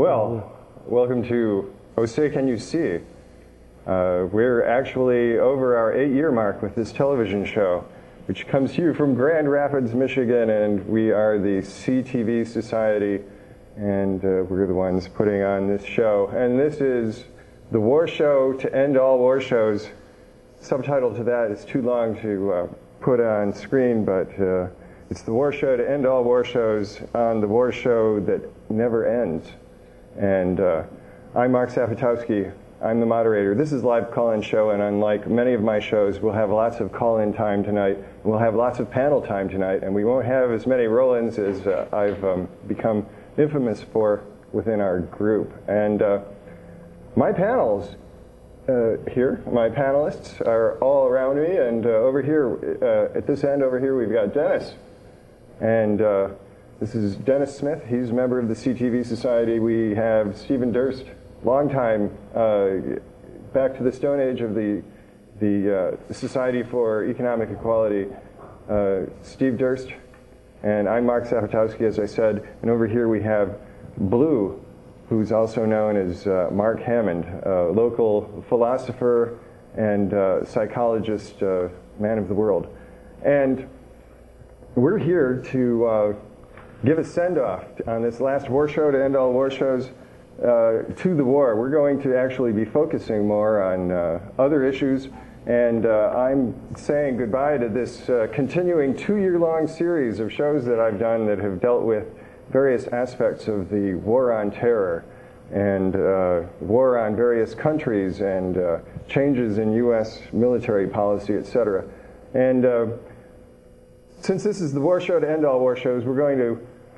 Well, welcome to Oh Say Can You See? We're actually over our 8-year mark with this television show, which comes to you from Grand Rapids, Michigan, and we are the CTV Society, and we're the ones putting on this show. And this is the War Show to End All War Shows. Subtitle to that is too long to put on screen, but it's the War Show to End All War Shows on the War Show that never ends. And I'm Mark Sapatowski. I'm the moderator. This is a live call-in show, and unlike many of my shows, we'll have lots of call-in time tonight. We'll have lots of panel time tonight, and we won't have as many roll-ins as I've become infamous for within our group. And my panels here, my panelists are all around me, and over here, at this end over here, we've got Dennis. And this is Dennis Smith. He's a member of the CTV Society. We have Stephen Durst, long time, back to the Stone Age of the Society for Economic Equality, Steve Durst. And I'm Mark Sapatowski, as I said. And over here we have Blue, who's also known as Mark Hammond, a local philosopher and psychologist, man of the world. And we're here to give a send-off on this last war show to end all war shows to the war. We're going to actually be focusing more on other issues, and I'm saying goodbye to this continuing 2-year-long series of shows that I've done that have dealt with various aspects of the war on terror and war on various countries and changes in U.S. military policy, etc. And since this is the war show to end all war shows, we're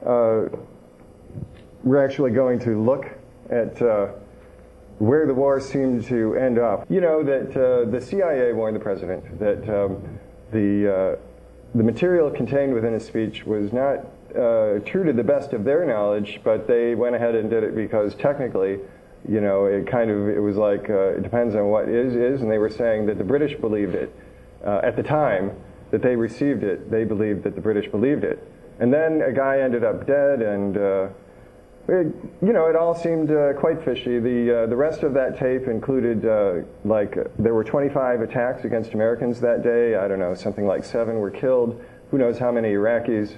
actually going to look at where the war seemed to end up. You know that the CIA warned the president that the material contained within his speech was not true to the best of their knowledge, but they went ahead and did it because technically, you know, it was like it depends on what is, and they were saying that the British believed it at the time that they received it. They believed that the British believed it. And then a guy ended up dead, and it all seemed quite fishy. The rest of that tape included there were 25 attacks against Americans that day. I don't know, something like 7 were killed. Who knows how many Iraqis?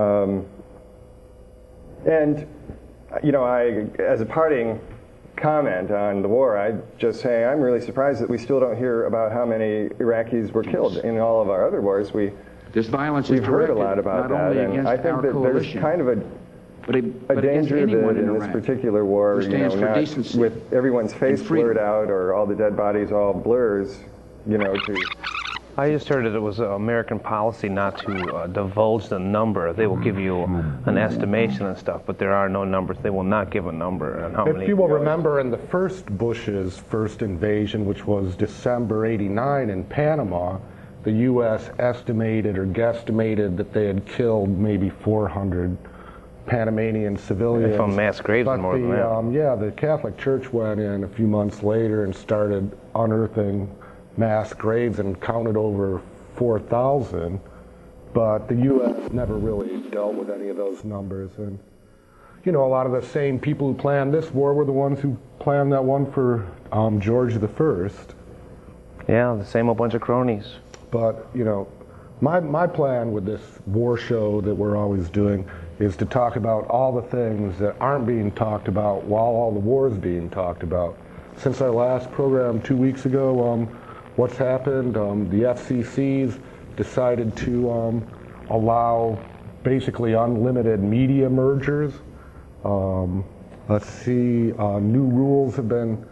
And I, as a parting comment on the war, I'd just say I'm really surprised that we still don't hear about how many Iraqis were killed in all of our other wars. This violence we've heard a lot about that, and I think that there's kind of a danger that in this particular war, not with everyone's face blurred out or all the dead bodies all blurs, to... I just heard that it was American policy not to divulge the number. They will give you an estimation and stuff, but there are no numbers. They will not give a number on how many. If you will remember, in the first Bush's first invasion, which was December '89 in Panama, the U.S. estimated or guesstimated that they had killed maybe 400 Panamanian civilians. From mass graves more than that. The Catholic Church went in a few months later and started unearthing mass graves and counted over 4,000, but the U.S. never really dealt with any of those numbers. And, a lot of the same people who planned this war were the ones who planned that one for George I. Yeah, the same old bunch of cronies. But, my plan with this war show that we're always doing is to talk about all the things that aren't being talked about while all the war is being talked about. Since our last program 2 weeks ago, what's happened? The FCC's decided to allow basically unlimited media mergers. Let's see, new rules have been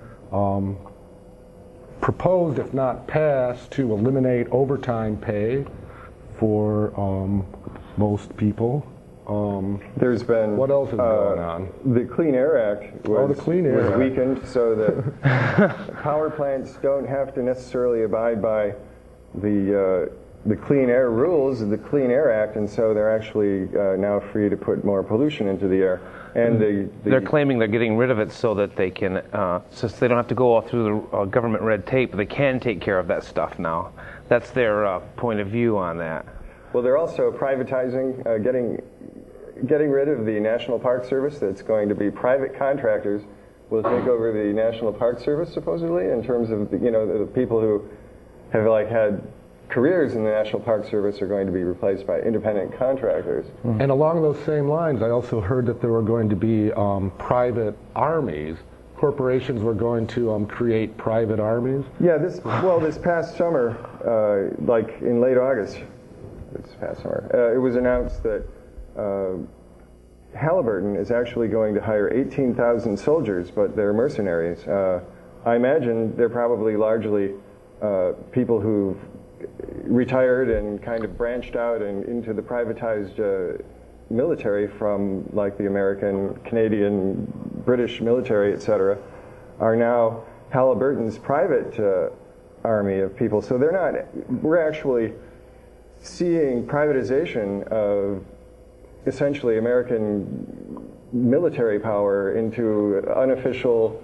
proposed, if not passed, to eliminate overtime pay for most people. There's been... What else is going on? The Clean Air Act was weakened so that power plants don't have to necessarily abide by the Clean Air rules of the Clean Air Act, and so they're actually now free to put more pollution into the air. And they're claiming they're getting rid of it so that they can, since they don't have to go all through the government red tape, they can take care of that stuff now. That's their point of view on that. Well, they're also privatizing, getting getting rid of the National Park Service. That's going to be private contractors will take over the National Park Service, supposedly, in terms of the people who have had careers in the National Park Service are going to be replaced by independent contractors. And along those same lines, I also heard that there were going to be private armies. Corporations were going to create private armies. Yeah, this past summer, like in late August, this past summer, it was announced that Halliburton is actually going to hire 18,000 soldiers, but they're mercenaries. I imagine they're probably largely people who've retired and kind of branched out and into the privatized military from like the American, Canadian, British military, etc., are now Halliburton's private army of people. So we're actually seeing privatization of essentially American military power into unofficial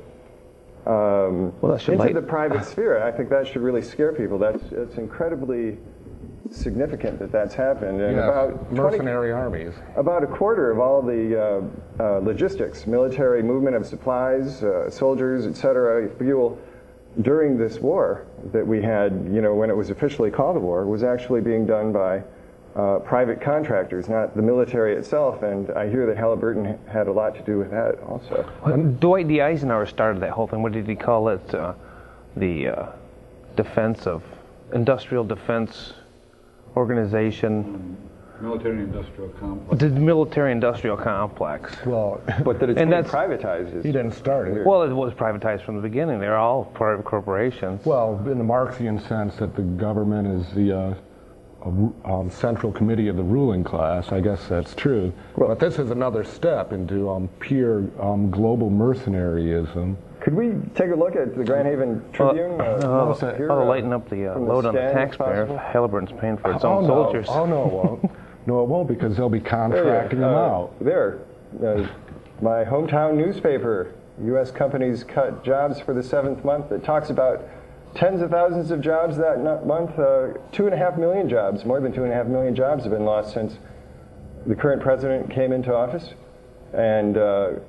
into the private sphere. I think that should really scare people. It's incredibly significant that that's happened. And about mercenary armies. About a quarter of all the logistics, military movement of supplies, soldiers, etc., fuel during this war that we had, when it was officially called a war, was actually being done by private contractors, not the military itself, and I hear that Halliburton had a lot to do with that also. Dwight D. Eisenhower started that whole thing. What did he call it? The Industrial Defense Organization. Military-industrial complex. The military-industrial complex. Well, but that it's being privatized. He didn't start it. Well, it was privatized from the beginning. They're all private corporations. Well, in the Marxian sense that the government is the central committee of the ruling class, I guess that's true. Well, but this is another step into pure global mercenaryism. Could we take a look at the Grand Haven Tribune? Lighten up the load on the taxpayer. Halliburton's paying for its own soldiers. Oh, no, it won't. No, it won't, because they'll be contracting them out. My hometown newspaper, U.S. companies cut jobs for the 7th month. It talks about tens of thousands of jobs that month. 2.5 million jobs, more than 2.5 million jobs have been lost since the current president came into office, and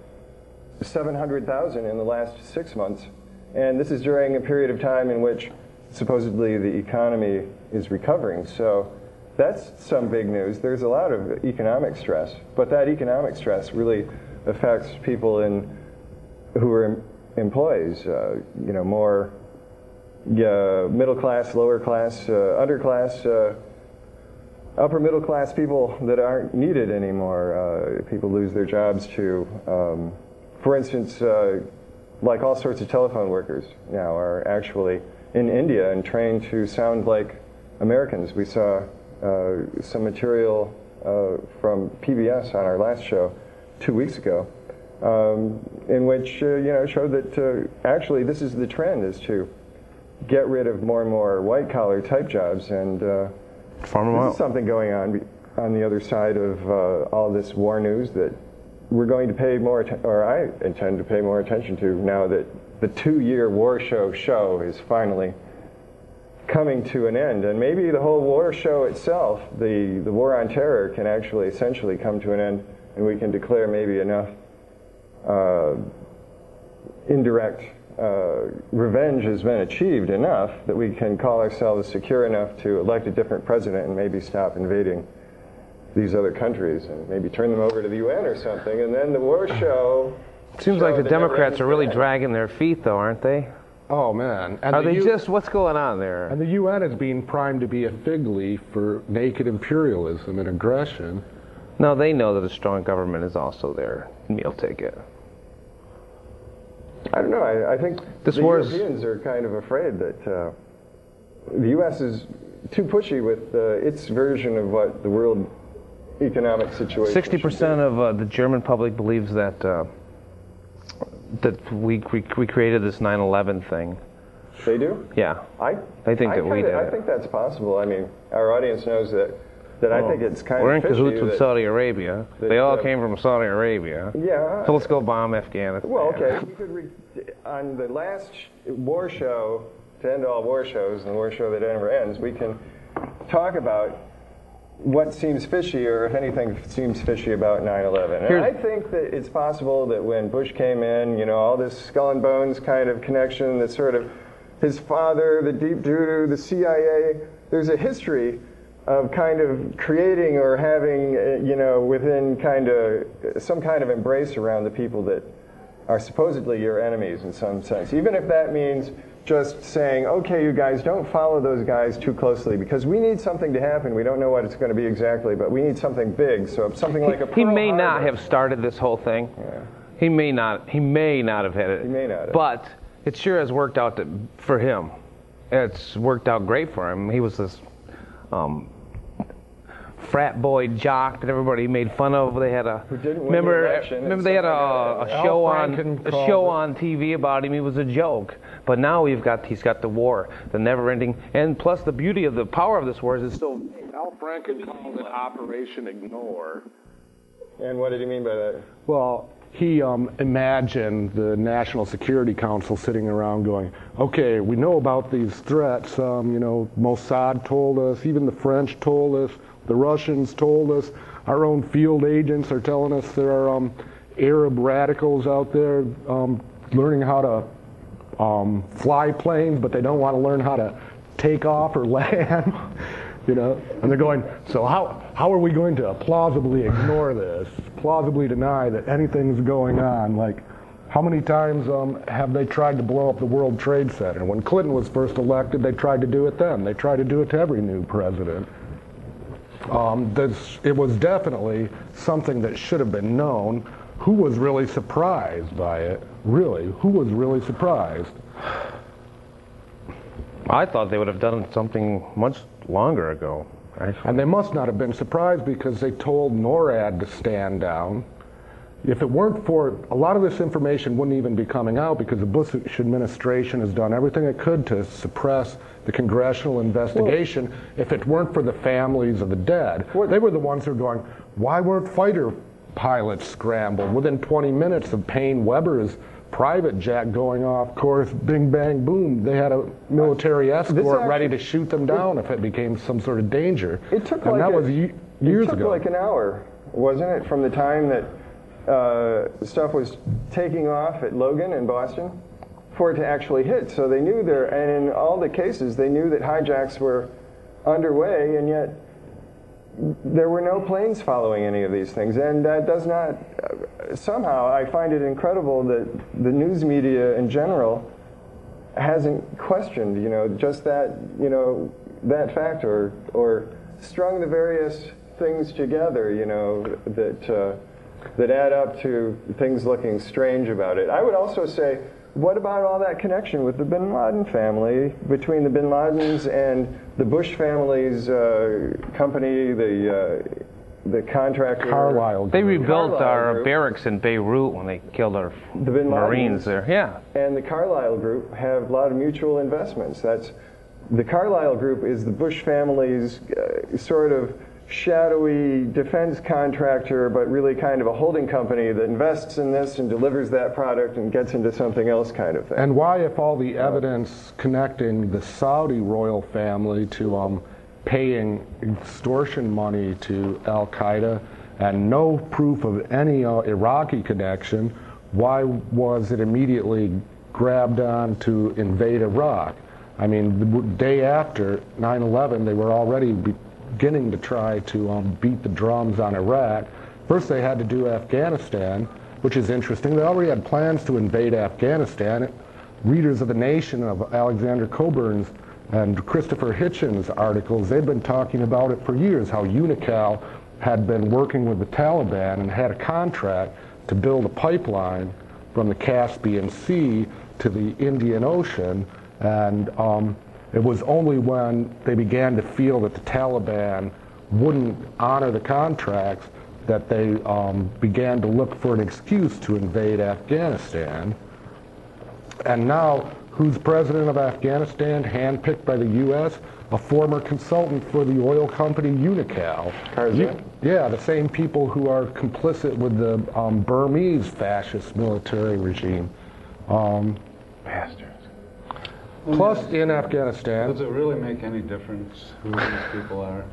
700,000 in the last 6 months. And this is during a period of time in which supposedly the economy is recovering. So that's some big news. There's a lot of economic stress, but that economic stress really affects people who are employees, more middle class, lower class, underclass, upper middle class people that aren't needed anymore. People lose their jobs to, for instance, like all sorts of telephone workers now are actually in India and trained to sound like Americans. We saw some material from PBS on our last show 2 weeks ago, in which showed that actually this is the trend, is to get rid of more and more white-collar type jobs, and farm them out. This is something going on the other side of all this war news that we're going to pay more, or I intend to pay more attention to now that the 2-year war show is finally coming to an end, and maybe the whole war show itself, the war on terror, can actually essentially come to an end, and we can declare maybe enough indirect revenge has been achieved enough that we can call ourselves secure enough to elect a different president and maybe stop invading these other countries and maybe turn them over to the UN or something, and then the war show. Seems like the Democrats are really dragging their feet, though, aren't they? Oh, man. And are they just, what's going on there? And the UN is being primed to be a fig leaf for naked imperialism and aggression. No, they know that a strong government is also their meal ticket. I don't know. I think the Europeans are kind of afraid that the U.S. is too pushy with its version of what the world economic situation 60% of the German public believes that that we created this 9/11 thing. They do? Yeah. They think that we did. I think that's possible. I mean, our audience knows that I think it's kind we're of in cahoots with Saudi Arabia. They all came from Saudi Arabia. Yeah. So let's go bomb Afghanistan. Well, okay. We could on the last war show, to end all war shows, and the war show that never ends, we can talk about what seems fishy, or if anything seems fishy about 9/11. And I think that it's possible that when Bush came in, all this skull and bones kind of connection, that sort of his father, the deep doo-doo, the CIA, there's a history of kind of creating or having, within kind of some kind of embrace around the people that are supposedly your enemies in some sense. Even if that means just saying, okay, you guys, don't follow those guys too closely because we need something to happen. We don't know what it's going to be exactly, but we need something big. So something like a Pearl He may Harbor. not have started this whole thing. Yeah. He may not have had it. He may not have. But it sure has worked out for him. It's worked out great for him. He was this frat boy jock that everybody made fun of. They had a Who didn't win the election, remember they had a show on TV about him. He was a joke. But now he's got the war, the never-ending, and plus the beauty of the power of this war is it's so. Al Franken called it Operation Ignore. And what did he mean by that? Well, he imagined the National Security Council sitting around going, okay, we know about these threats. Mossad told us, even the French told us, the Russians told us, our own field agents are telling us there are Arab radicals out there learning how to fly planes, but they don't want to learn how to take off or land. And they're going, so how are we going to plausibly ignore this, plausibly deny that anything's going on? Like, how many times have they tried to blow up the World Trade Center? When Clinton was first elected, they tried to do it then. They tried to do it to every new president. It was definitely something that should have been known. Who was really surprised by it? Really, who was really surprised? I thought they would have done something much longer ago. And they must not have been surprised because they told NORAD to stand down. If it weren't for, a lot of this information wouldn't even be coming out because the Bush administration has done everything it could to suppress the congressional investigation. If it weren't for the families of the dead, they were the ones who were going, why weren't fighter pilots scrambled? Within 20 minutes of Payne Weber's private jet going off course, bing, bang, boom, they had a military escort ready to shoot them down if it became some sort of danger. It took and like that was years It took ago. like an hour, wasn't it, from the time that stuff was taking off at Logan in Boston for it to actually hit. So they knew there, and in all the cases, they knew that hijacks were underway, and yet there were no planes following any of these things. And that does not, somehow I find it incredible that the news media in general hasn't questioned, just that, that fact or strung the various things together, that add up to things looking strange about it. I would also say, what about all that connection with the bin Laden family, between the bin Ladens and the Bush family's company, the contractor? Carlyle. They rebuilt Carlyle our Group. barracks in Beirut when they killed our The bin Marines Ladens there. Yeah. And the Carlyle Group have a lot of mutual investments. The Carlyle Group is the Bush family's sort of shadowy defense contractor, but really kind of a holding company that invests in this and delivers that product and gets into something else kind of thing. And why, if all the evidence connecting the Saudi royal family to paying extortion money to Al-Qaeda and no proof of any Iraqi connection, why was it immediately grabbed on to invade Iraq? I mean, the day after 9/11, they were already beginning to try to beat the drums on Iraq. First they had to do Afghanistan, which is interesting. They already had plans to invade Afghanistan. Readers of The Nation of Alexander Coburn's and Christopher Hitchens' articles, they'd been talking about it for years, how Unocal had been working with the Taliban and had a contract to build a pipeline from the Caspian Sea to the Indian Ocean, and it was only when they began to feel that the Taliban wouldn't honor the contracts that they began to look for an excuse to invade Afghanistan. And now, who's president of Afghanistan, handpicked by the U.S.? A former consultant for the oil company Unocal. Karzai? Yeah, the same people who are complicit with the Burmese fascist military regime. Bastards. Plus, in Afghanistan, Does it really make any difference who these people are?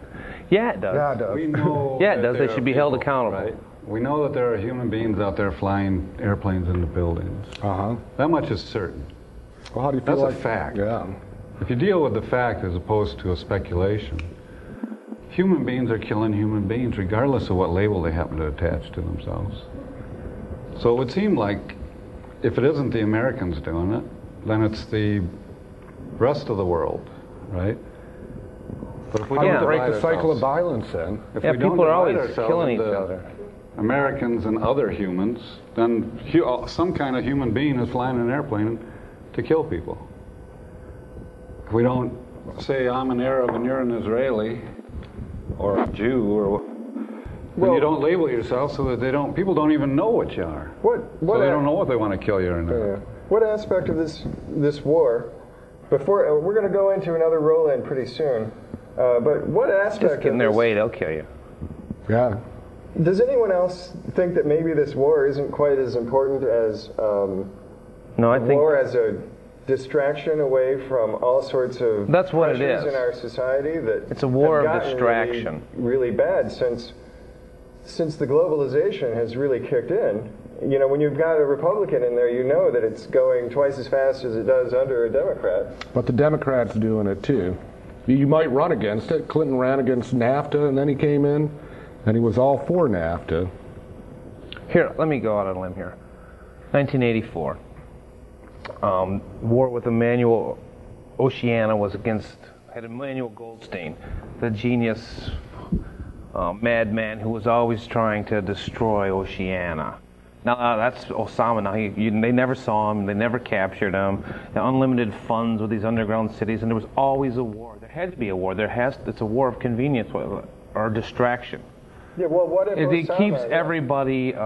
Yeah, it does. Yeah, it does. We know Yeah, it that does. They there should are be held people, accountable. right? We know that there are human beings out there flying airplanes into buildings. Uh-huh. That much is certain. Well, how do you feel That's a like... fact. Yeah. If you deal with the fact as opposed to a speculation, human beings are killing human beings regardless of what label they happen to attach to themselves. So it would seem like if it isn't the Americans doing it, then it's the rest of the world, right? But if we How do don't you break divide the cycle of ourselves- violence then? if Yeah, we don't people are divide always ourselves killing each into other. Americans and other humans, then some kind of human being is flying an airplane to kill people. If we don't say I'm an Arab and you're an Israeli or a Jew or then you don't label yourself so that people don't even know what you are. So they don't know what they want to kill you or not. What aspect of this war? Before we're going to go into another roll-in pretty soon, but what aspect? Just get in of their this, way, they'll kill you. Yeah. Does anyone else think that maybe this war isn't quite as important as No, I think war as a distraction away from all sorts of That's what it pressures is. in our society that It's a war have of gotten distraction. really bad since the globalization has really kicked in. You know, when you've got a Republican in there, you know that it's going twice as fast as it does under a Democrat. But the Democrats doing it too. You might run against it. Clinton ran against NAFTA, and then he came in, and he was all for NAFTA. Here, let me go out on a limb here. 1984. War with Emmanuel Oceana had Emmanuel Goldstein, the genius madman who was always trying to destroy Oceana. Now that's Osama. Now they never saw him. They never captured him. The unlimited funds with these underground cities, and there was always a war. There had to be a war. It's a war of convenience or distraction. Yeah, well, what if It Osama, keeps everybody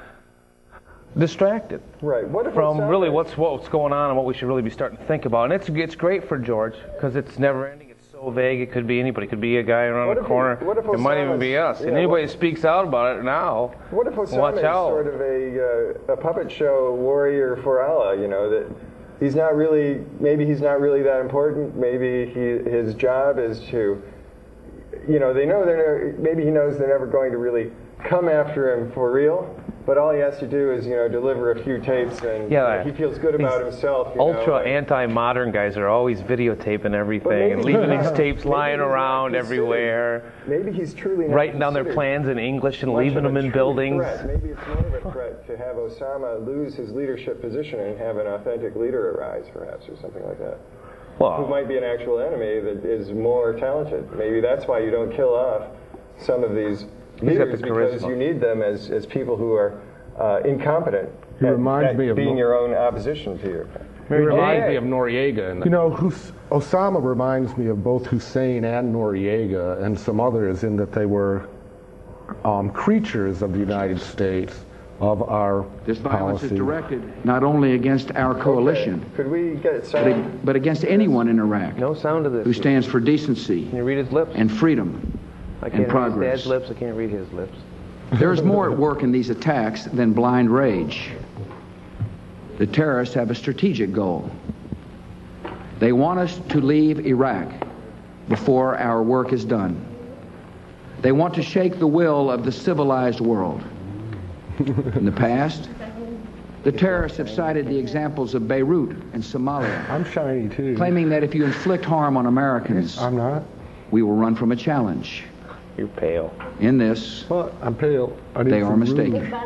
distracted. right? What if From Osama, really what's going on and what we should really be starting to think about. And it's great for George because it's never ending. It's so vague. It could be anybody. It could be a guy around What the if corner. what if It might even Osama's- be us. yeah, and anybody what- that speaks out about it now, What if Osama watch is out. sort of a puppet show warrior for Allah? You know, that he's not really. Maybe he's not really that important. Maybe his job is to. You know, maybe he knows they're never going to really come after him for real. But all he has to do is, deliver a few tapes, and he feels good about himself. Ultra anti-modern guys are always videotaping everything and leaving these tapes lying around everywhere. Maybe he's truly not writing down their considered plans in English and much leaving of a them in true buildings. threat. Maybe it's more of a threat to have Osama lose his leadership position and have an authentic leader arise, perhaps, or something like that. Who Well, might be an actual enemy that is more talented. Maybe that's why you don't kill off some of these got the leaders, because charisma. you need them as people who are incompetent He reminds at me of being your own opposition to your. He reminds me of Noriega. Osama reminds me of both Hussein and Noriega and some others in that they were creatures of the United States, of our This violence is policy. directed not only against our coalition, Could we get sound? but against anyone in Iraq no sound of this. who stands for decency Can you read his lips? and freedom. I can't read progress. his dad's lips. I can't read his lips. There is more at work in these attacks than blind rage. The terrorists have a strategic goal. They want us to leave Iraq before our work is done. They want to shake the will of the civilized world. In the past, the terrorists have cited the examples of Beirut and Somalia, I'm shiny too. claiming that if you inflict harm on Americans, I'm not. we will run from a challenge. You're pale. In this, Well, I'm pale. I need they are some mistaken. rouge.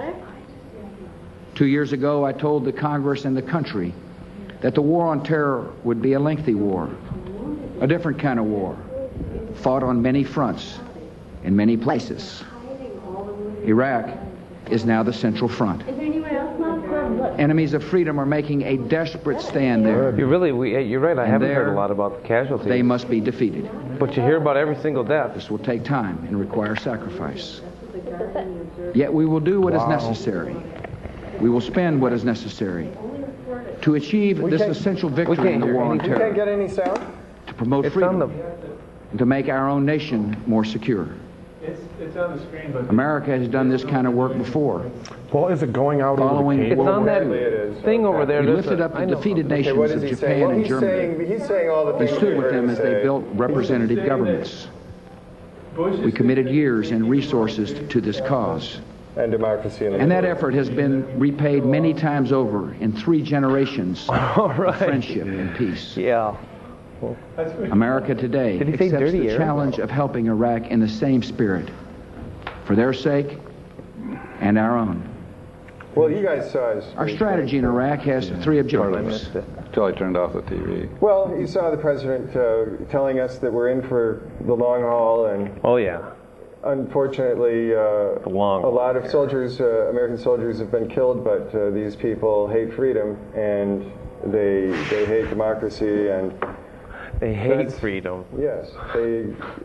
2 years ago, I told the Congress and the country that the war on terror would be a lengthy war, a different kind of war, fought on many fronts, in many places. Iraq is now the central front. Is there anyone else not? Enemies of freedom are making a desperate stand there. You're right. I haven't heard there, a lot about the casualties. They must be defeated. But you hear about every single death. This will take time and require sacrifice. Yet we will do what is necessary. We will spend what is necessary to achieve this essential victory in the war on You can't terror, get any sound? to promote It's on freedom, the. and to make our own nation more secure. It's on the screen, but America has done this kind of work before. Well, is it going out Following- over the It's cable? on that Apparently it is. thing over there. He There's lifted a- up I the know. defeated Okay, nations what is of he saying? Japan Well, and Germany. he's saying all the He things stood we with heard them him as say. they built representative governments. We committed years and resources to this cause. And democracy in the And that Middle East. effort has been repaid many times over in 3 generations All of right. friendship and peace. Yeah. America today Did he say accepts dirty the air? challenge of helping Iraq in the same spirit, for their sake and our own. Well, you guys saw his. Our strategy in Iraq has 3 objectives. Charlie turned off the TV. Well, you saw the president telling us that we're in for the long haul, and Oh, yeah. unfortunately, long a lot of soldiers, American soldiers, have been killed. But these people hate freedom, and they hate democracy, and They hate freedom. yes, they.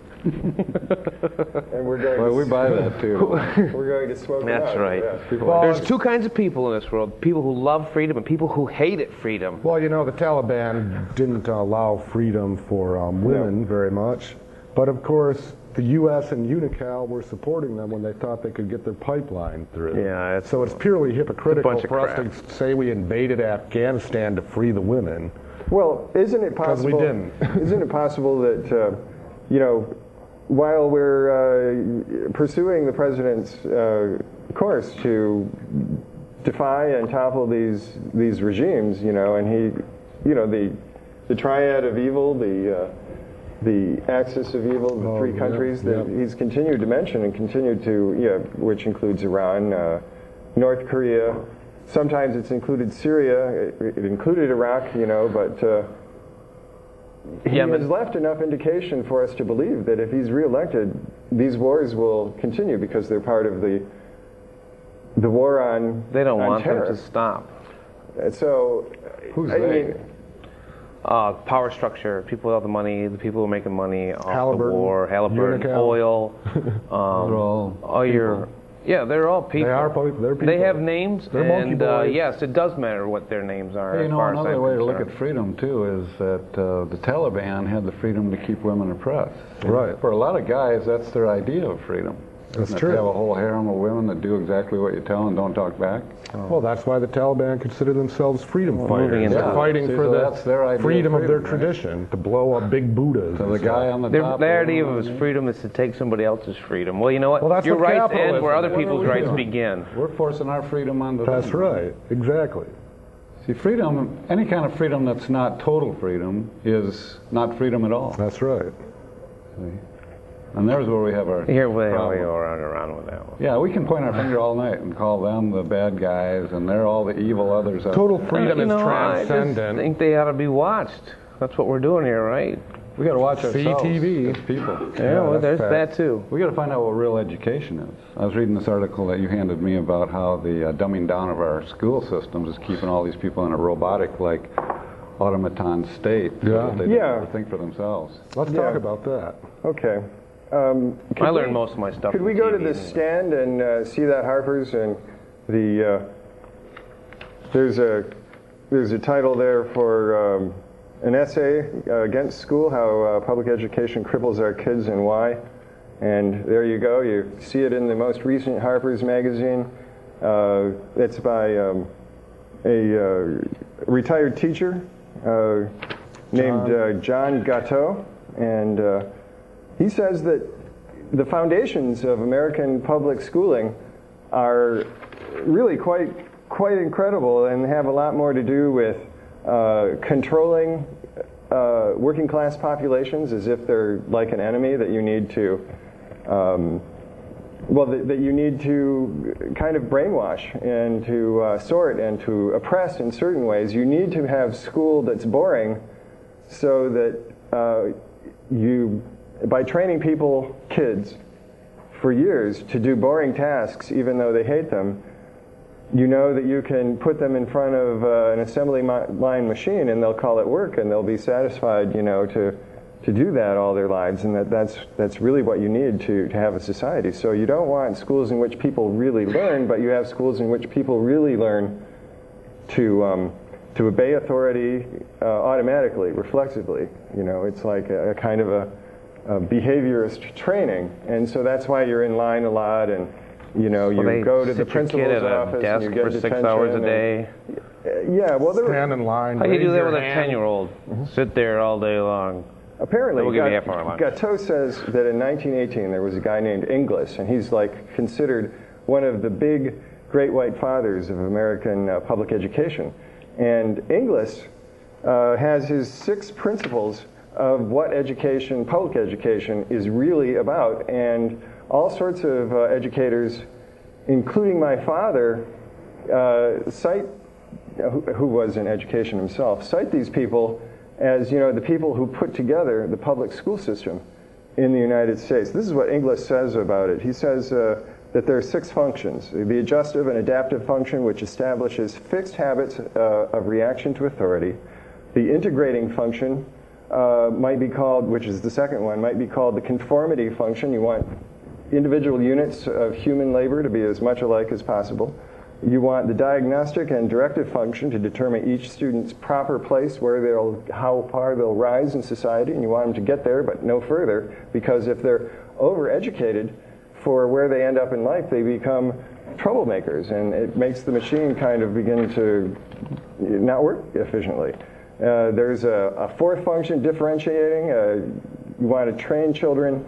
And we're going. Well, to, we buy that too. We're going to smoke. That's them out. right. Yes. People Well, There's 2 kinds of people in this world: people who love freedom and people who hate it freedom. Well, you know, the Taliban didn't allow freedom for women very much. But of course, the U.S. and UNICAL were supporting them when they thought they could get their pipeline through. Yeah, it's So it's purely hypocritical bunch of for us crap. to say we invaded Afghanistan to free the women. Well, isn't it 'Cause we possible? didn't. Isn't it possible that you know, while we're pursuing the president's course to defy and topple these regimes, you know, and he, you know, the triad of evil, the axis of evil, the 3 yeah, countries that yeah. he's continued to mention and continued to, which includes Iran, North Korea. Sometimes it's included Syria. It included Iraq, you know, but he Yeah, but- has left enough indication for us to believe that if he's reelected, these wars will continue because they're part of the war on They don't on want terror. them to stop. So, Who's I they? mean, Power structure, people with all the money, the people who are making money off Halliburton, the war, Halliburton, Unocal. oil, all yeah, they're all people. They are people. They're people. They have names, They're monkey and boys. yes, it does matter what their names are. Hey, you as know, far as another I'm way to look concerned. at freedom, too, is that the Taliban had the freedom to keep women oppressed. Right. For a lot of guys, that's their idea of freedom. That's That true. They have a whole harem of women that do exactly what you tell and don't talk back. Well, that's why the Taliban consider themselves freedom moving fighters. into They're that. fighting See, for so the that's their idea of freedom of their freedom, right? tradition, to blow up big Buddhas. So and the stuff. guy on the Their top... idea of his freedom is to take somebody else's freedom. Well, you know what? Well, that's Your what rights capitalism end where other is. What are people's we rights doing? begin. We're forcing our freedom onto them. That's right. Exactly. See, freedom, any kind of freedom that's not total freedom is not freedom at all. That's right. And there's where we have our Here we problem. go around with that one. Yeah, we can point our finger all night and call them the bad guys, and they're all the evil others. Total freedom You is know, I just transcendent. think they ought to be watched. That's what we're doing here, right? We got to watch ourselves CTV. as people. Yeah, well, that's there's fact. that too. We got to find out what real education is. I was reading this article that you handed me about how the dumbing down of our school systems is keeping all these people in a robotic-like automaton state. So Yeah. that they Yeah. don't ever think for themselves. Let's Yeah. talk about that. okay. I learned most of my stuff. Could from we go to TV the anyway. stand and see that Harper's and the there's a title there for an essay against school, how public education cripples our kids and why. And there you go. You see it in the most recent Harper's magazine. It's by a retired teacher named John Gatto, and he says that the foundations of American public schooling are really quite incredible and have a lot more to do with controlling working class populations as if they're like an enemy that you need to that you need to kind of brainwash and to sort and to oppress in certain ways. You need to have school that's boring so that you, by training kids for years to do boring tasks even though they hate them, you know that you can put them in front of an assembly line machine and they'll call it work and they'll be satisfied, you know, to do that all their lives, and that's really what you need to have a society. So you don't want schools in which people really learn, but you have schools in which people really learn to obey authority automatically, reflexively. You know, it's like a kind of a behaviorist training, and so that's why you're in line a lot, and you know, you They go to sit the your kid principal's at a office desk and you get for 6 detention hours a and- day. Yeah, well, Stand in line. How do you do raise that your with a hand. 10-year-old? Sit there all day long. apparently, We'll give you half our lunch. Gatteau says that in 1918 there was a guy named Inglis, and he's like considered one of the big great white fathers of American public education. And Inglis has his 6 principles of what education, public education, is really about. And all sorts of educators, including my father, who was in education himself, cite these people as, you know, the people who put together the public school system in the United States. This is what Inglis says about it. He says that there are 6 functions. The adjustive and adaptive function, which establishes fixed habits of reaction to authority. The integrating function might be called, which is the second one, might be called the conformity function. You want individual units of human labor to be as much alike as possible. You want the diagnostic and directive function to determine each student's proper place, how far they'll rise in society, and you want them to get there but no further, because if they're overeducated for where they end up in life, they become troublemakers, and it makes the machine kind of begin to not work efficiently. There's a fourth function, differentiating. You want to train children.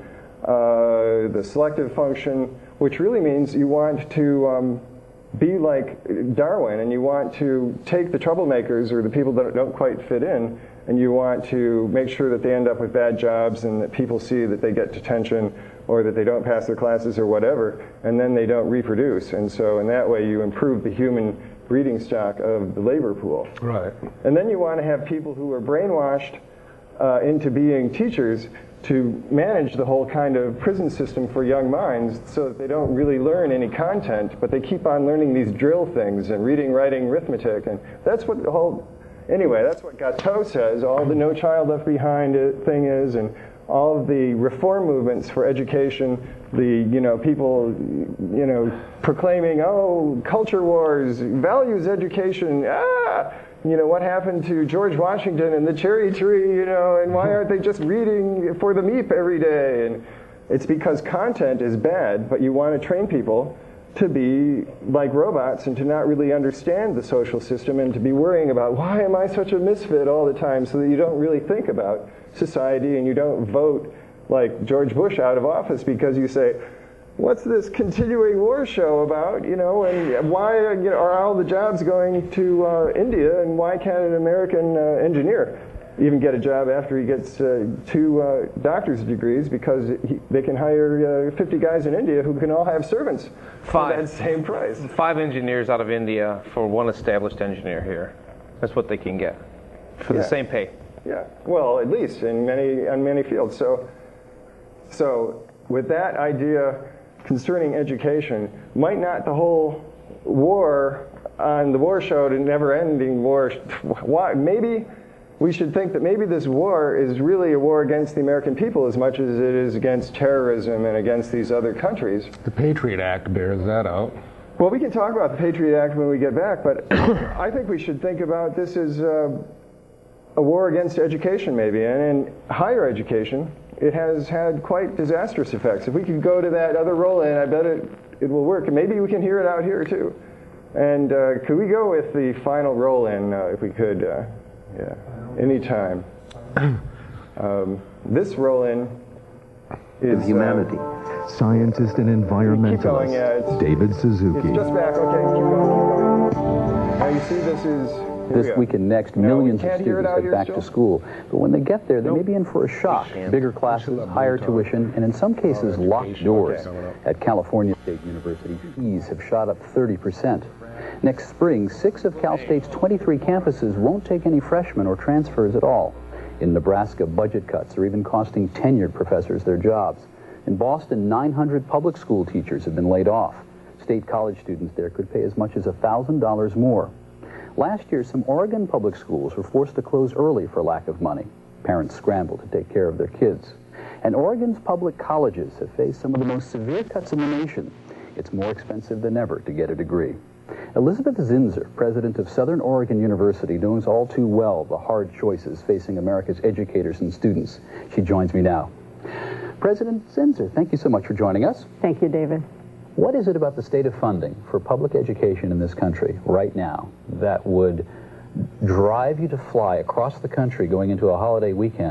The selective function, which really means you want to be like Darwin, and you want to take the troublemakers or the people that don't quite fit in, and you want to make sure that they end up with bad jobs and that people see that they get detention or that they don't pass their classes or whatever, and then they don't reproduce. And so in that way you improve the human breeding stock of the labor pool. Right. And then you want to have people who are brainwashed into being teachers to manage the whole kind of prison system for young minds so that they don't really learn any content, but they keep on learning these drill things and reading, writing, arithmetic. And that's what the whole, anyway, that's what Gatteau says, all the No Child Left Behind thing is, and all of the reform movements for education, the, people, proclaiming, oh, culture wars, values education, what happened to George Washington and the cherry tree, and why aren't they just reading for the Meep every day? And it's because content is bad, but you want to train people to be like robots and to not really understand the social system and to be worrying about, why am I such a misfit all the time, so that you don't really think about society and you don't vote like George Bush out of office because you say, what's this continuing war show about, and why are all the jobs going to India, and why can't an American engineer even get a job after he gets 2 doctor's degrees, because they can hire 50 guys in India who can all have servants for that same price. 5 engineers out of India for 1 established engineer here. That's what they can get for the same pay. Yeah, well, at least on many fields. So with that idea concerning education, might not the whole war on the war show, the never-ending war, maybe we should think that maybe this war is really a war against the American people as much as it is against terrorism and against these other countries. The Patriot Act bears that out. Well, we can talk about the Patriot Act when we get back, but I think we should think about this as a war against education, maybe, and in higher education, it has had quite disastrous effects. If we could go to that other roll-in, I bet it will work, and maybe we can hear it out here too. And could we go with the final roll-in, if we could? Yeah, anytime. This roll-in is humanity. Scientist and environmentalist David Suzuki. It's just back. Okay, keep going. Now you see, this is. This weekend next, millions of students head back to school. But when they get there, they may be in for a shock. Bigger classes, higher tuition, and in some cases, locked doors. At California State University, fees have shot up 30%. Next spring, 6 of Cal State's 23 campuses won't take any freshmen or transfers at all. In Nebraska, budget cuts are even costing tenured professors their jobs. In Boston, 900 public school teachers have been laid off. State college students there could pay as much as $1,000 more. Last year, some Oregon public schools were forced to close early for lack of money. Parents scrambled to take care of their kids. And Oregon's public colleges have faced some of the most severe cuts in the nation. It's more expensive than ever to get a degree. Elizabeth Zinser, president of Southern Oregon University, knows all too well the hard choices facing America's educators and students. She joins me now. President Zinser, thank you so much for joining us. Thank you, David. What is it about the state of funding for public education in this country right now that would drive you to fly across the country going into a holiday weekend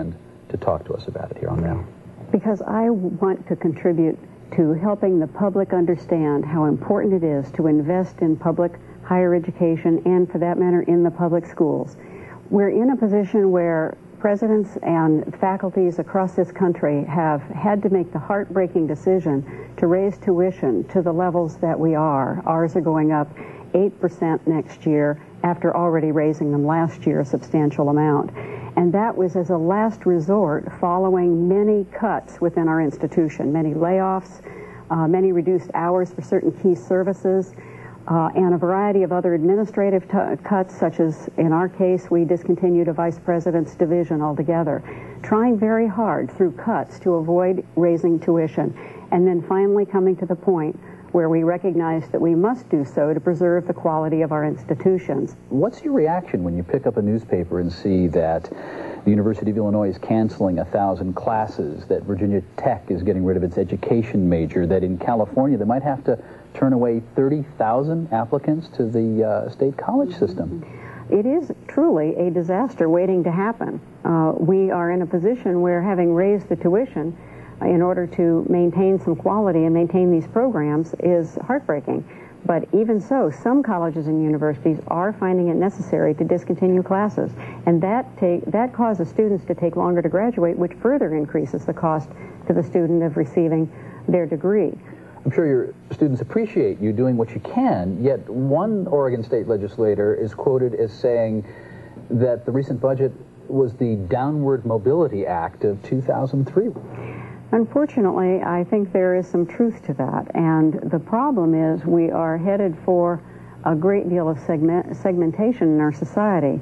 to talk to us about it here on Now? Because I want to contribute to helping the public understand how important it is to invest in public higher education and, for that matter, in the public schools. We're in a position where presidents and faculties across this country have had to make the heartbreaking decision to raise tuition to the levels that we are. Ours are going up 8% next year after already raising them last year a substantial amount. And that was as a last resort following many cuts within our institution, many layoffs, many reduced hours for certain key services, and a variety of other administrative cuts, such as, in our case, we discontinued a vice president's division altogether, trying very hard through cuts to avoid raising tuition, and then finally coming to the point where we recognize that we must do so to preserve the quality of our institutions. What's your reaction when you pick up a newspaper and see that the University of Illinois is canceling 1,000 classes, that Virginia Tech is getting rid of its education major, that in California they might have to turn away 30,000 applicants to the state college system? It is truly a disaster waiting to happen. We are in a position where, having raised the tuition in order to maintain some quality and maintain these programs, is heartbreaking. But even so, some colleges and universities are finding it necessary to discontinue classes, and that causes students to take longer to graduate, which further increases the cost to the student of receiving their degree. I'm sure your students appreciate you doing what you can, yet one Oregon state legislator is quoted as saying that the recent budget was the Downward Mobility Act of 2003. Unfortunately, I think there is some truth to that, and the problem is we are headed for a great deal of segmentation in our society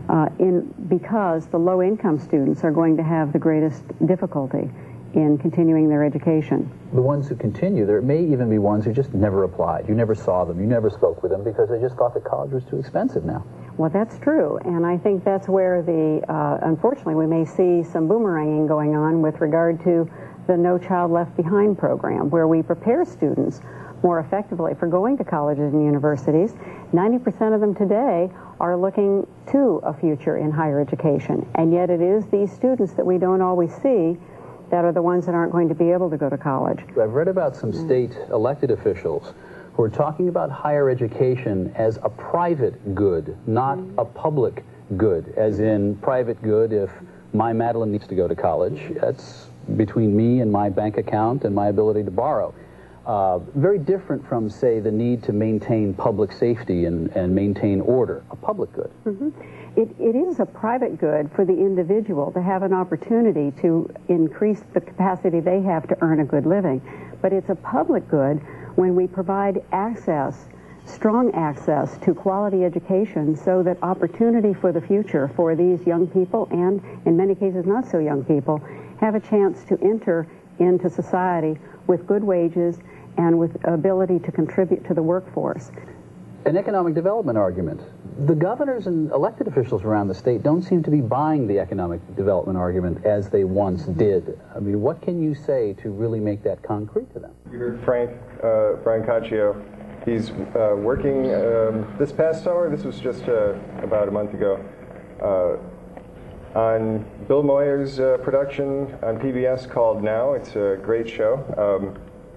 because the low-income students are going to have the greatest difficulty in continuing their education. The ones who continue, there may even be ones who just never applied. You never saw them, you never spoke with them because they just thought that college was too expensive now. Well, that's true, and I think that's where unfortunately, we may see some boomeranging going on with regard to the No Child Left Behind program, where we prepare students more effectively for going to colleges and universities. 90% of them today are looking to a future in higher education, and yet it is these students that we don't always see that are the ones that aren't going to be able to go to college. I've read about some state elected officials who are talking about higher education as a private good, not a public good, as in private good if my Madeline needs to go to college. That's between me and my bank account and my ability to borrow. Very different from, say, the need to maintain public safety and maintain order, a public good. Mm-hmm. It is a private good for the individual to have an opportunity to increase the capacity they have to earn a good living. But it's a public good when we provide access, strong access to quality education, so that opportunity for the future for these young people, and in many cases not so young people, have a chance to enter into society with good wages and with ability to contribute to the workforce. An economic development argument. The governors and elected officials around the state don't seem to be buying the economic development argument as they once did. I mean, what can you say to really make that concrete to them? You heard Frank Brancaccio. He's working this past summer, this was just about a month ago, on Bill Moyer's production on PBS called Now. It's a great show.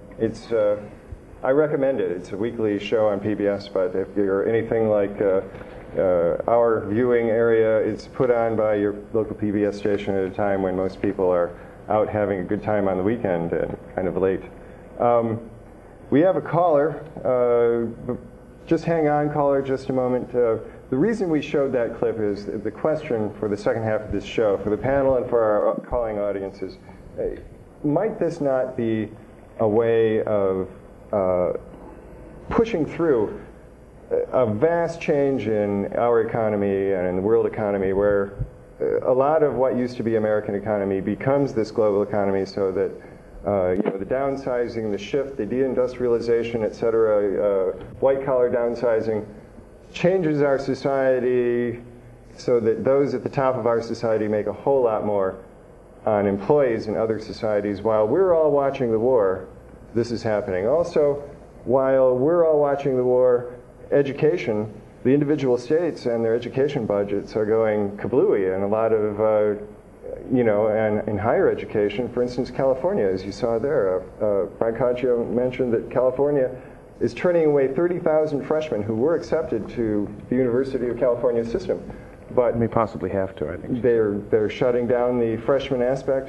I recommend it. It's a weekly show on PBS, but if you're anything like our viewing area, it's put on by your local PBS station at a time when most people are out having a good time on the weekend and kind of late. We have a caller. Just hang on, caller, just a moment. The reason we showed that clip is the question for the second half of this show, for the panel and for our calling audiences, might this not be a way of pushing through a vast change in our economy and in the world economy, where a lot of what used to be American economy becomes this global economy, so that the downsizing, the shift, the deindustrialization, et cetera, white-collar downsizing changes our society so that those at the top of our society make a whole lot more on employees in other societies. While we're all watching the war, this is happening. Also, while we're all watching the war, education, the individual states and their education budgets are going kablooey, and a lot of and in higher education, for instance, California, as you saw there, Brancaccio mentioned that California is turning away 30,000 freshmen who were accepted to the University of California system. But may possibly have to, I think. They're shutting down the freshman aspect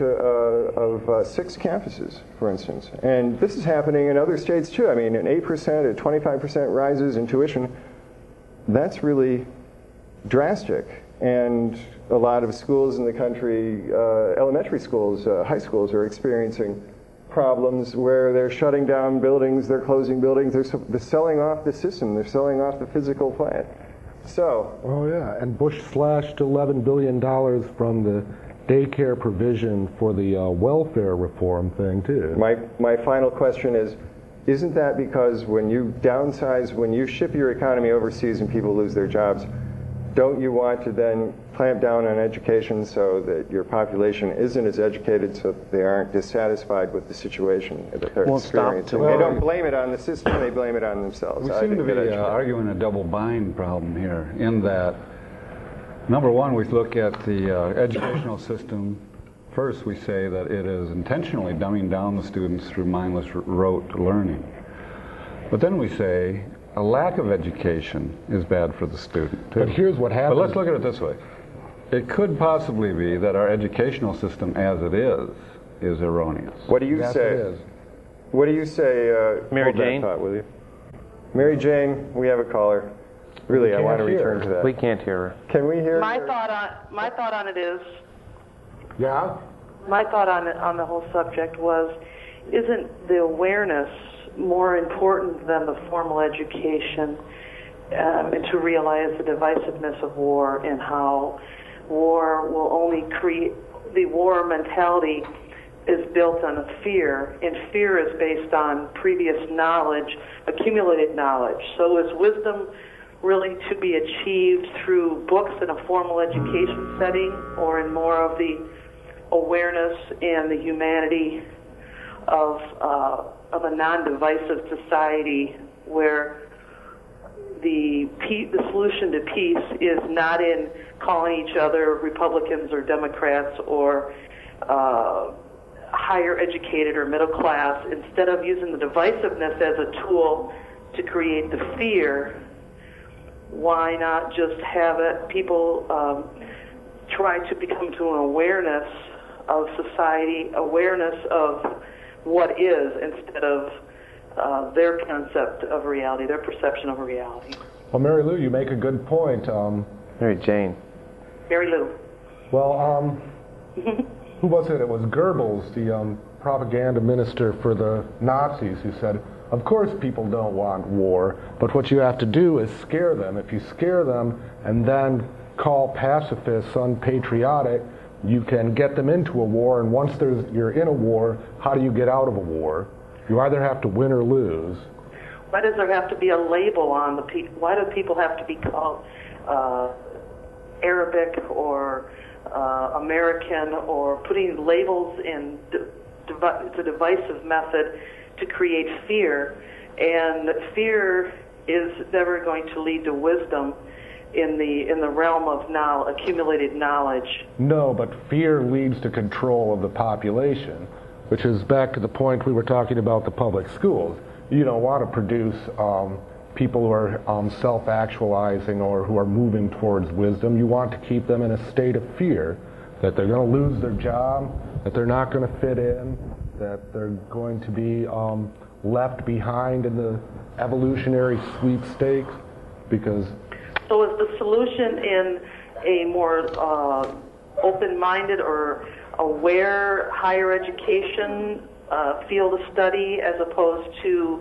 of 6 campuses, for instance. And this is happening in other states, too. I mean, an 8% or 25% rises in tuition, that's really drastic. And a lot of schools in the country, elementary schools, high schools, are experiencing problems where they're shutting down buildings, they're closing buildings, they're selling off the system, they're selling off the physical plant. So. Oh yeah, and Bush slashed $11 billion from the daycare provision for the welfare reform thing too. My final question is, isn't that because when you downsize, when you ship your economy overseas and people lose their jobs, don't you want to then clamp down on education so that your population isn't as educated, so that they aren't dissatisfied with the situation that they're experiencing? They don't blame it on the system, they blame it on themselves. We seem to be arguing a double bind problem here, in that, number one, we look at the educational system. First, we say that it is intentionally dumbing down the students through mindless rote learning. But then we say a lack of education is bad for the student, too. But here's what happens. But let's look at it this way. It could possibly be that our educational system as it is erroneous. What do you say? What do you say, Mary Jane? Thought, will you? Mary Jane, we have a caller. Really, I want to return to that. We can't hear her. Can we hear My her? thought on it is, Yeah? my thought on the whole subject was, isn't the awareness more important than the formal education, and to realize the divisiveness of war and how war will only create, the war mentality is built on fear, and fear is based on previous knowledge, accumulated knowledge. So is wisdom really to be achieved through books in a formal education setting, or in more of the awareness and the humanity of a non-divisive society, where the solution to peace is not in calling each other Republicans or Democrats or higher educated or middle class, instead of using the divisiveness as a tool to create the fear. Why not just have it, people try to become to an awareness of society, awareness of what is, instead of their concept of reality, their perception of reality. Well, Mary Lou, you make a good point. Mary Jane. Mary Lou. Well, who was it? It was Goebbels, the propaganda minister for the Nazis, who said, of course people don't want war, but what you have to do is scare them. If you scare them and then call pacifists unpatriotic, you can get them into a war, and once you're in a war, how do you get out of a war? You either have to win or lose. Why does there have to be a label on the people? Why do people have to be called Arabic or American, or putting labels in? It's a divisive method to create fear, and fear is never going to lead to wisdom in the realm of accumulated knowledge. No, but fear leads to control of the population, which is back to the point we were talking about the public schools. You don't want to produce people who are self-actualizing or who are moving towards wisdom. You want to keep them in a state of fear that they're going to lose their job, that they're not going to fit in, that they're going to be left behind in the evolutionary sweepstakes, because... So is the solution in a more open-minded or aware higher education field of study, as opposed to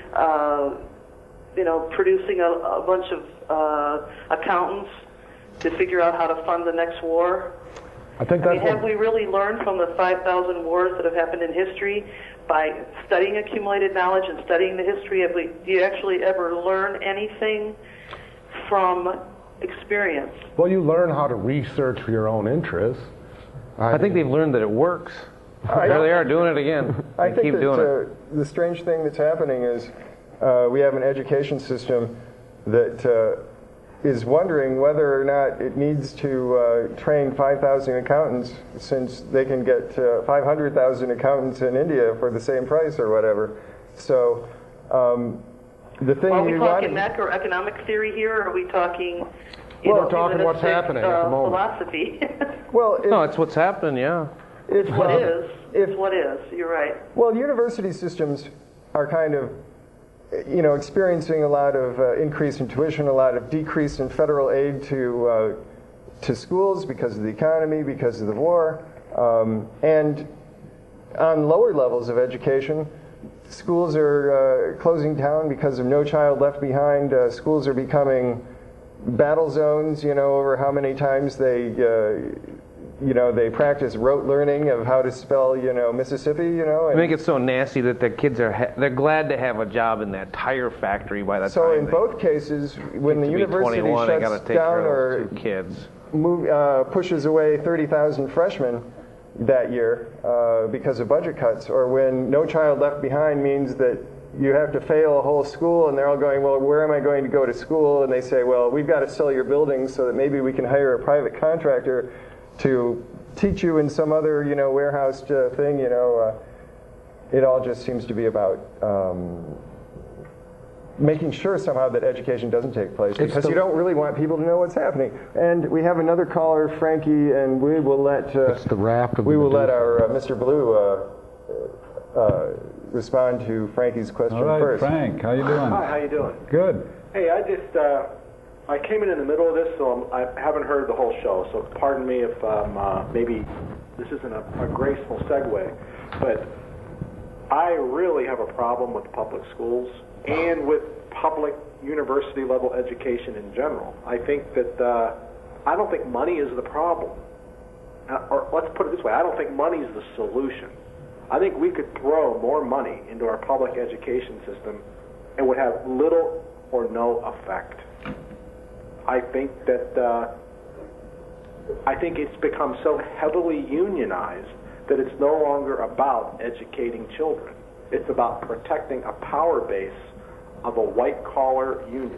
producing a bunch of accountants to figure out how to fund the next war? Have we really learned from the 5,000 wars that have happened in history by studying accumulated knowledge and studying the history? Do you actually ever learn anything from experience? Well, you learn how to research for your own interests. I think they've learned that it works. There they are doing it again. I think that the strange thing that's happening is we have an education system that is wondering whether or not it needs to train 5,000 accountants, since they can get 500,000 accountants in India for the same price or whatever. So the thing are we talking macroeconomic theory here, or are we talking? We're talking what's happening at the moment. Philosophy. Well, no, it's what's happening. Yeah. It's what is. It's what is. You're right. Well, university systems are kind of, experiencing a lot of increase in tuition, a lot of decrease in federal aid to schools because of the economy, because of the war, and on lower levels of education, schools are closing down because of No Child Left Behind. Schools are becoming battle zones. Over how many times they practice rote learning of how to spell, Mississippi, They make it so nasty that the kids they're glad to have a job in that tire factory by the time. So in both cases, when the university shuts down or kids. Pushes away 30,000 freshmen that year because of budget cuts, or when No Child Left Behind means that you have to fail a whole school, and they're all going, well, where am I going to go to school? And they say, well, we've got to sell your buildings so that maybe we can hire a private contractor to teach you in some other, warehouse thing. It all just seems to be about making sure somehow that education doesn't take place, because you don't really want people to know what's happening. And we have another caller, Frankie, and we will let it's the raft of we will let our Mr. Blue respond to Frankie's question first. All right, Frank, how you doing? Hi, how you doing? Good. Hey, I came in the middle of this, so I haven't heard the whole show. So pardon me if maybe this isn't a graceful segue, but I really have a problem with public schools and with public university level education in general. I think that I don't think money is the problem. Or let's put it this way, I don't think money is the solution. I think we could throw more money into our public education system and would have little or no effect. I think that it's become so heavily unionized that it's no longer about educating children. It's about protecting a power base of a white-collar union.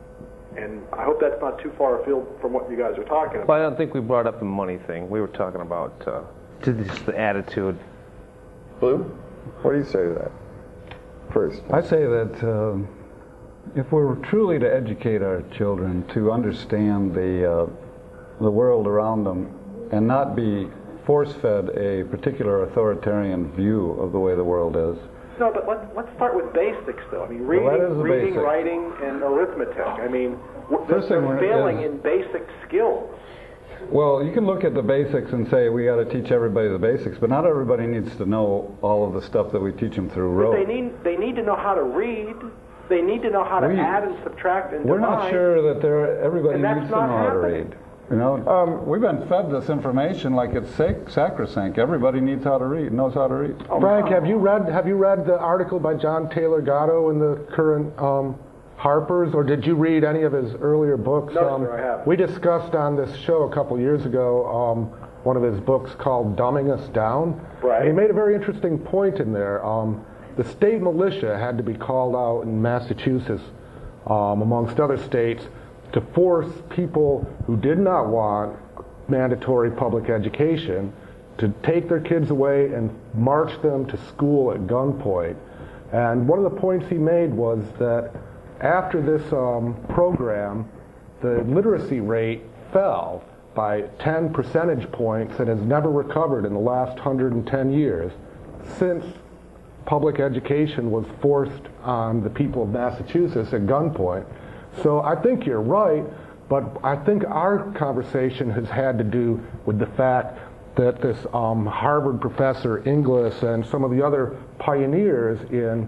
And I hope that's not too far afield from what you guys are talking about. Well, I don't think we brought up the money thing. We were talking about just the attitude. Blue, what do you say to that first? I say that if we're truly to educate our children to understand the world around them and not be force-fed a particular authoritarian view of the way the world is. No, but let's start with basics, though. I mean, reading, writing, and arithmetic. I mean, they're failing in basic skills. Well, you can look at the basics and say we got to teach everybody the basics, but not everybody needs to know all of the stuff that we teach them through rote. But they need to know how to read. They need to know how to add and subtract and divide. We're not sure that everybody needs to know how to read. We've been fed this information like it's sacrosanct. Everybody knows how to read. Frank, have you read the article by John Taylor Gatto in the current Harper's, or did you read any of his earlier books? No, sir, I haven't. We discussed on this show a couple years ago one of his books called Dumbing Us Down. Right. And he made a very interesting point in there. The state militia had to be called out in Massachusetts, amongst other states, to force people who did not want mandatory public education to take their kids away and march them to school at gunpoint. And one of the points he made was that after this program, the literacy rate fell by 10 percentage points and has never recovered in the last 110 years since public education was forced on the people of Massachusetts at gunpoint. So I think you're right, but I think our conversation has had to do with the fact that this Harvard professor Inglis and some of the other pioneers in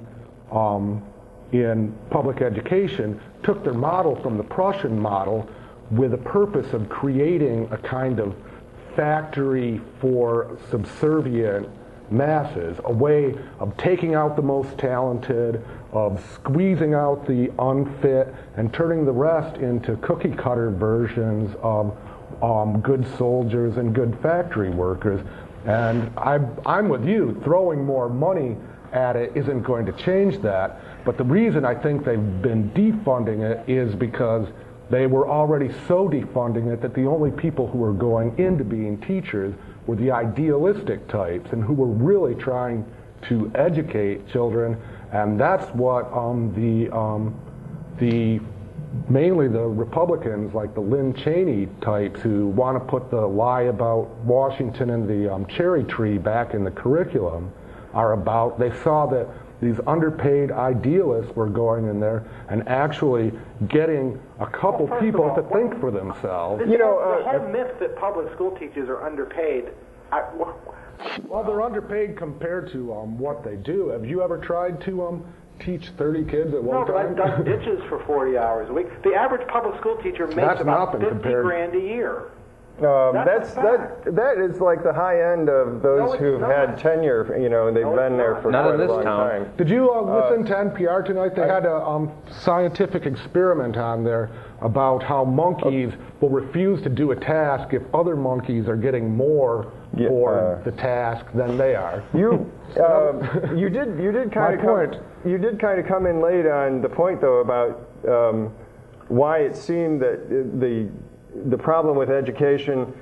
public education took their model from the Prussian model with the purpose of creating a kind of factory for subservient masses, a way of taking out the most talented, of squeezing out the unfit, and turning the rest into cookie-cutter versions of good soldiers and good factory workers. And I'm with you. Throwing more money at it isn't going to change that. But the reason I think they've been defunding it is because they were already so defunding it that the only people who were going into being teachers were the idealistic types and who were really trying to educate children, and that's what mainly the Republicans, like the Lynn Cheney types, who want to put the lie about Washington and the cherry tree back in the curriculum, are about. They saw that these underpaid idealists were going in there and actually getting a couple people to think for themselves. The whole myth that public school teachers are underpaid. Well, they're underpaid compared to what they do. Have you ever tried to teach 30 kids at one time? No, but I've done ditches for 40 hours a week. The average public school teacher makes about $50,000 a year. That is like the high end of those who've had tenure. They've been there for quite a long time. Did you listen to NPR tonight? They had a scientific experiment on there about how monkeys will refuse to do a task if other monkeys are getting more for the task than they are. You did kind of come in late on the point though about why it seemed that the problem with education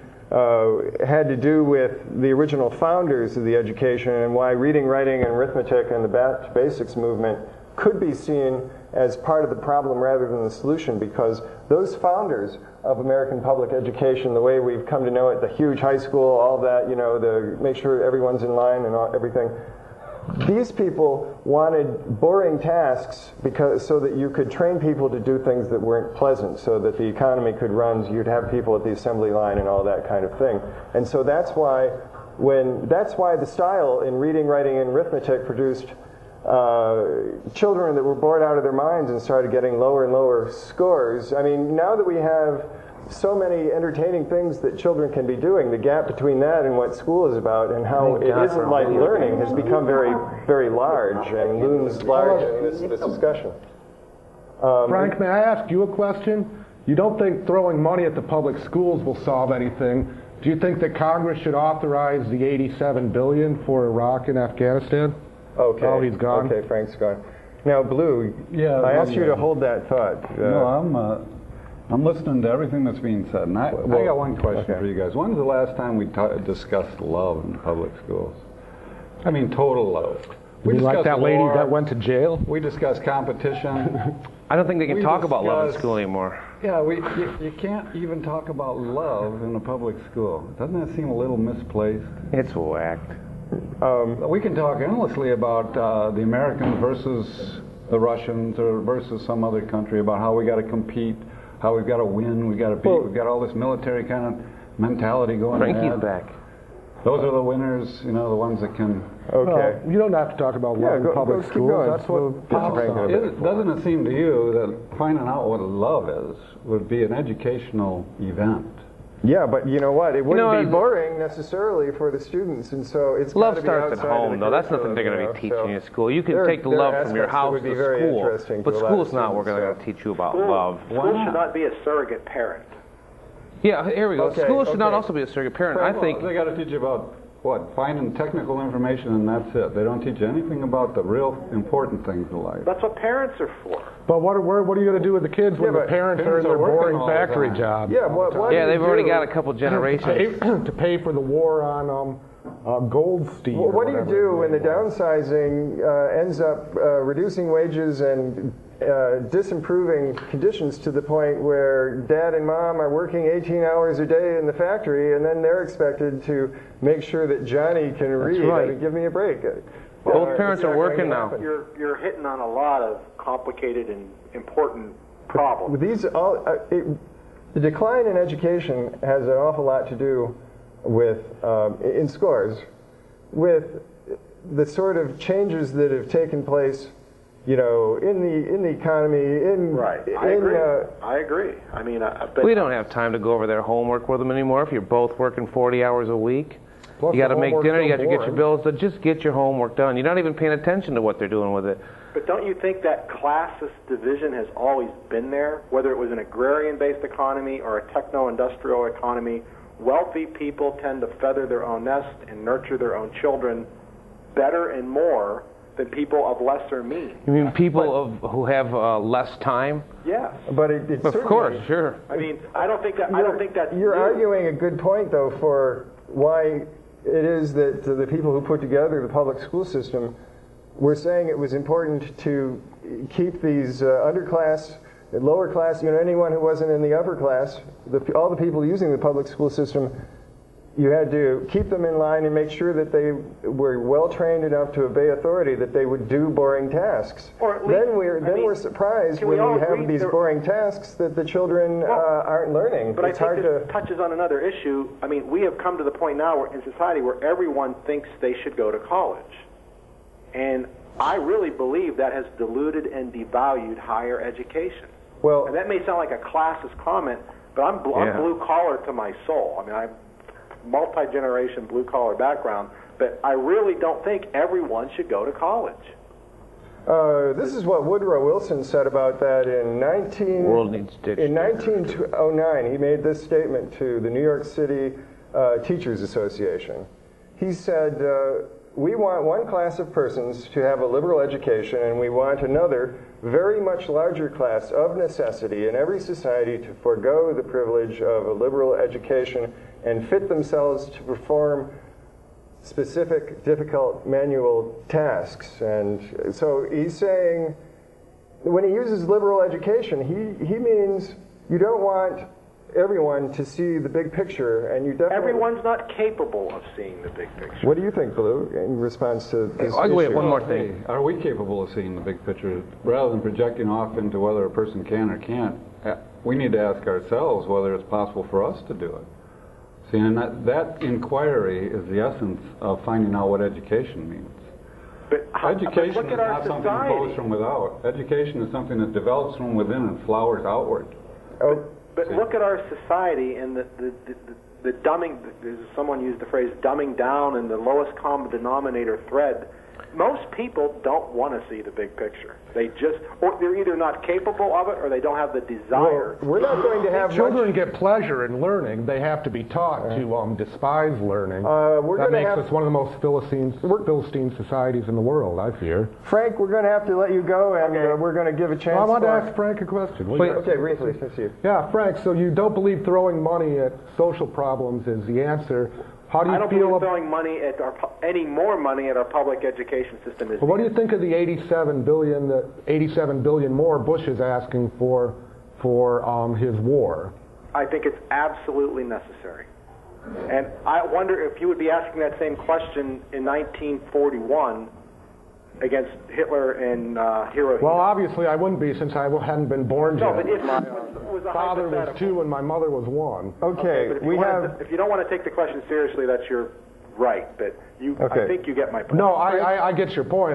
had to do with the original founders of the education, and why reading, writing, and arithmetic and the basics movement could be seen as part of the problem rather than the solution, because those founders of American public education, the way we've come to know it, the huge high school, all that, the make sure everyone's in line and everything, these people wanted boring tasks so that you could train people to do things that weren't pleasant, so that the economy could run, so you'd have people at the assembly line and all that kind of thing. And so that's why the style in reading, writing, and arithmetic produced children that were bored out of their minds and started getting lower and lower scores. I mean, now that we have so many entertaining things that children can be doing, the gap between that and what school is about and how it isn't like learning has become very, very large and looms large in this discussion. Frank, may I ask you a question? You don't think throwing money at the public schools will solve anything. Do you think that Congress should authorize the $87 billion for Iraq and Afghanistan? Okay. Oh, he's gone? Okay, Frank's gone. Now, Blue, I asked you to hold that thought. No, I'm listening to everything that's being said, and I got one question for you guys. When's the last time we discussed love in public schools? I mean, total love. We like that lady that went to jail? We discussed competition. I don't think they can talk about love in school anymore. Yeah, you can't even talk about love in a public school. Doesn't that seem a little misplaced? It's whacked. We can talk endlessly about the Americans versus the Russians or versus some other country, about how we got to compete, how we've got to win, we got to beat, we've got all this military kind of mentality going on. Frankie's back. Those are the winners, the ones that can... Okay. Well, you don't have to talk about love in public schools. That's what pops on. Doesn't it seem to you that finding out what love is would be an educational event? Yeah, but you know what? It wouldn't be boring necessarily for the students, and so it's love starts at home, though. That's nothing they're going to be teaching you at school. You can take the love from your house to school, but school's not where they're going to teach you about love. School should not be a surrogate parent. Yeah, here we go. School should not also be a surrogate parent. I think they got to teach you about what? Finding technical information, and that's it. They don't teach you anything about the real important things in life. That's what parents are for. But what are you going to do with the kids when the parents are in their boring factory jobs? Yeah, they've already got a couple generations to pay for the war on Goldstein. Well, what do you do when the downsizing ends up reducing wages and disimproving conditions to the point where dad and mom are working 18 hours a day in the factory, and then they're expected to make sure that Johnny can read? Right. I mean, give me a break. Both parents are working now. You're hitting on a lot of complicated and important problems. These the decline in education has an awful lot to do with, in scores, with the sort of changes that have taken place, in the economy. Right. I agree. I mean, we don't have time to go over their homework with them anymore. If you're both working 40 hours a week, plus you got to make dinner, you got to get your bills. So just get your homework done. You're not even paying attention to what they're doing with it. But don't you think that classist division has always been there, whether it was an agrarian-based economy or a techno-industrial economy? Wealthy people tend to feather their own nest and nurture their own children better and more than people of lesser means. You mean people who have less time? Yes. But it of course, sure. I mean, I don't think that's You're new. arguing a good point, though, for why it is that the people who put together the public school system were saying it was important to keep these underclass, lower class, anyone who wasn't in the upper class, all the people using the public school system, you had to keep them in line and make sure that they were well trained enough to obey authority, that they would do boring tasks. Or at least, we're surprised when we have these boring tasks that the children aren't learning. But it's I think this touches on another issue. I mean, we have come to the point now in society where everyone thinks they should go to college. And I really believe that has diluted and devalued higher education. Well, and that may sound like a classist comment, but I'm blue collar to my soul. I mean, I'm multi-generation blue collar background, but I really don't think everyone should go to college. This is what Woodrow Wilson said about that in 1909. He made this statement to the New York City Teachers Association. He said, we want one class of persons to have a liberal education, and we want another very much larger class of necessity in every society to forego the privilege of a liberal education and fit themselves to perform specific, difficult manual tasks. And so he's saying, when he uses liberal education, he means you don't want everyone to see the big picture, and you definitely... Everyone's not capable of seeing the big picture. What do you think, Blue, in response to this I'll issue? one more thing. Are we capable of seeing the big picture? Rather than projecting off into whether a person can or can't, we need to ask ourselves whether it's possible for us to do it. See, and that inquiry is the essence of finding out what education means. But education look is at our not something that society. goes from without. Education is something that develops from within and flowers outward. But look at our society and the dumbing, someone used the phrase dumbing down and the lowest common denominator thread. Most people don't want to see the big picture. They just, or they're either not capable of it or they don't have the desire. Well, we're not going to have children get pleasure in learning. They have to be taught to despise learning. That makes us one of the most Philistine societies in the world, I fear. Frank, we're going to have to let you go, and we're going to give a chance. I want to ask Frank a question. Okay, briefly, since you. Yeah, Frank. So you don't believe throwing money at social problems is the answer? How do you I don't feel believe throwing money at any more money at our public education system is. Well, what do you think of the 87 billion more Bush is asking for his war? I think it's absolutely necessary. And I wonder if you would be asking that same question in 1941 against Hitler and Hirohito. Well, obviously I wouldn't be, since I hadn't been born yet. No, but if my father was 2 and my mother was 1. Okay, if you don't want to take the question seriously, that's your right. But I think you get my point. No, I get your point.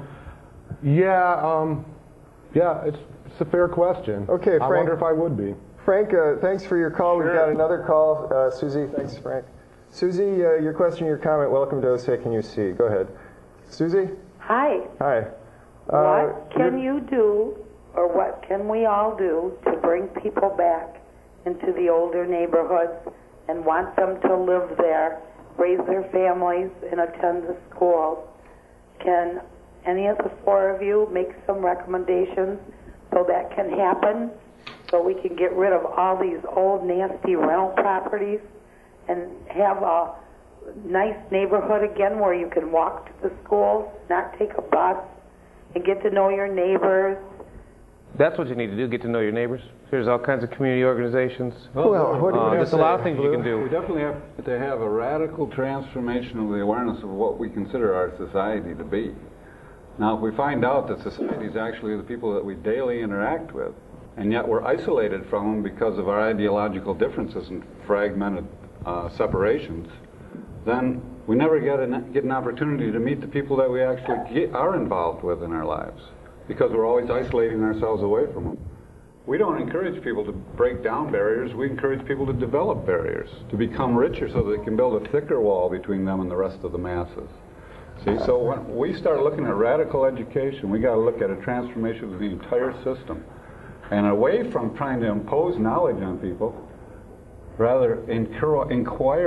It's a fair question. Okay, Frank. I wonder if I would be. Frank, thanks for your call. Sure. We've got another call. Susie, thanks, Frank. Susie, your question, your comment. Welcome to OSE Can You See? Go ahead. Susie? Hi. Hi. What can you do, or what can we all do to bring people back into the older neighborhoods and want them to live there, raise their families, and attend the schools? Can any of the 4 of you make some recommendations so that can happen, so we can get rid of all these old nasty rental properties and have a nice neighborhood again where you can walk to the schools, not take a bus, and get to know your neighbors? That's what you need to do, get to know your neighbors. There's all kinds of community organizations. There's a lot of things you can do. We definitely have to have a radical transformation of the awareness of what we consider our society to be. Now, if we find out that society is actually the people that we daily interact with, and yet we're isolated from them because of our ideological differences and fragmented separations, then we never get an opportunity to meet the people that we actually are involved with in our lives, because we're always isolating ourselves away from them. We don't encourage people to break down barriers. We encourage people to develop barriers, to become richer so they can build a thicker wall between them and the rest of the masses. See, so when we start looking at radical education, we got to look at a transformation of the entire system, and away from trying to impose knowledge on people, rather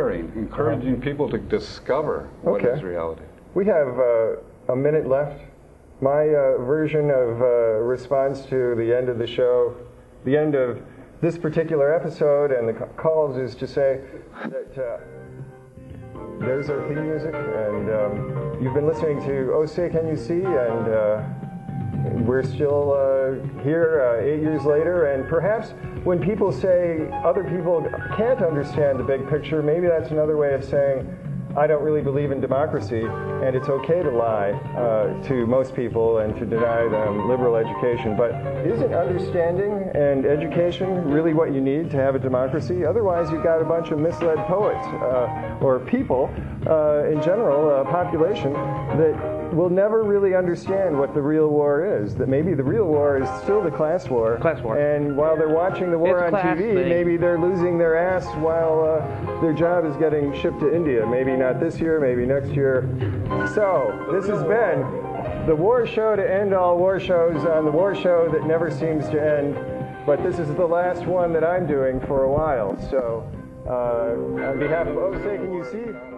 encouraging people to discover what is reality. We have a minute left. My version of response to the end of the show, the end of this particular episode and the calls is to say that there's our theme music, and you've been listening to Oh Say Can You See, and we're still here 8 years later, and perhaps when people say other people can't understand the big picture, maybe that's another way of saying I don't really believe in democracy, and it's okay to lie to most people and to deny them liberal education. But isn't understanding and education really what you need to have a democracy? Otherwise, you've got a bunch of misled poets or people in general, a population that will never really understand what the real war is. That maybe the real war is still the class war. Class war. And while they're watching the war on TV, maybe they're losing their ass while their job is getting shipped to India. Maybe not this year, maybe next year. So, this has been the war show to end all war shows on the war show that never seems to end. But this is the last one that I'm doing for a while. So, on behalf of Oh Say Can You See?